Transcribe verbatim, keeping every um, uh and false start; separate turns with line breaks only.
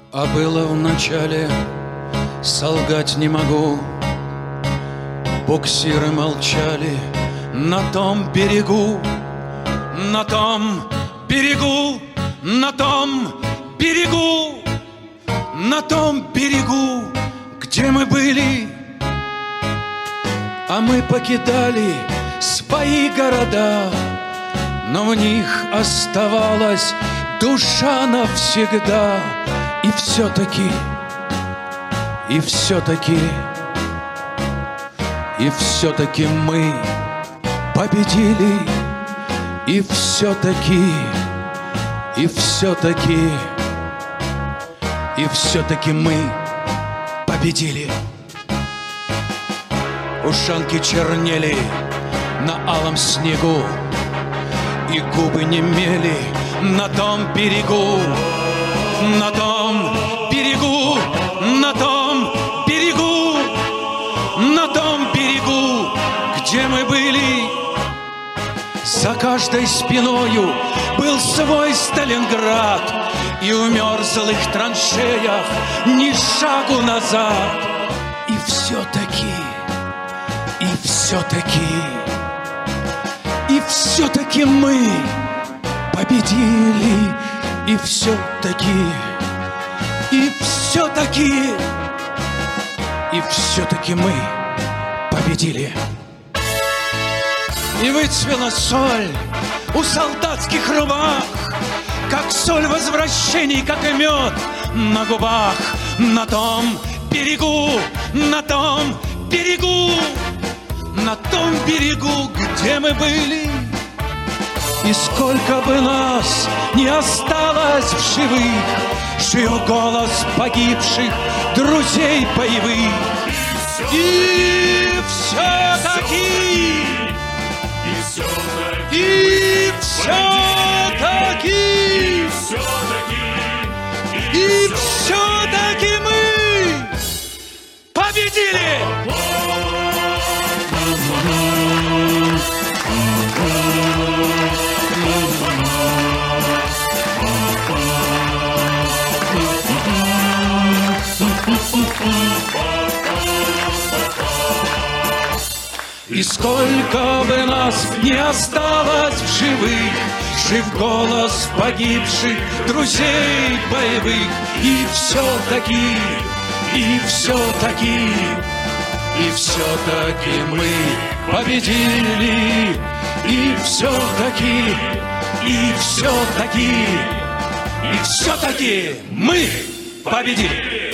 А было в начале, солгать не могу. Буксиры молчали на том берегу, на том берегу, на том берегу, на том берегу, где мы были. А мы покидали свои города, но в них оставалась душа навсегда. И все-таки, и все-таки, и все-таки мы победили. И все-таки, и все-таки, и все-таки мы победили. Ушанки чернели на алом снегу, и губы немели на том берегу, на том берегу, на том берегу, на том берегу, где мы были. За каждой спиною был свой Сталинград, и в мерзлых траншеях ни шагу назад. И все-таки, и все-таки, и все-таки мы победили. И все-таки, и все-таки, и все-таки мы победили. И выцвела соль у солдатских рубах, как соль возвращений, как и мед на губах. На том берегу, на том берегу, на том берегу, где мы были. И сколько бы нас не осталось в живых, жив голос погибших друзей боевых. И все-таки, и все-таки, и все-таки мы победили! И сколько бы нас не осталось в живых, жив голос погибших друзей боевых. И все-таки, и все-таки, и все-таки мы победили. И все-таки, и все-таки, и все-таки мы победили.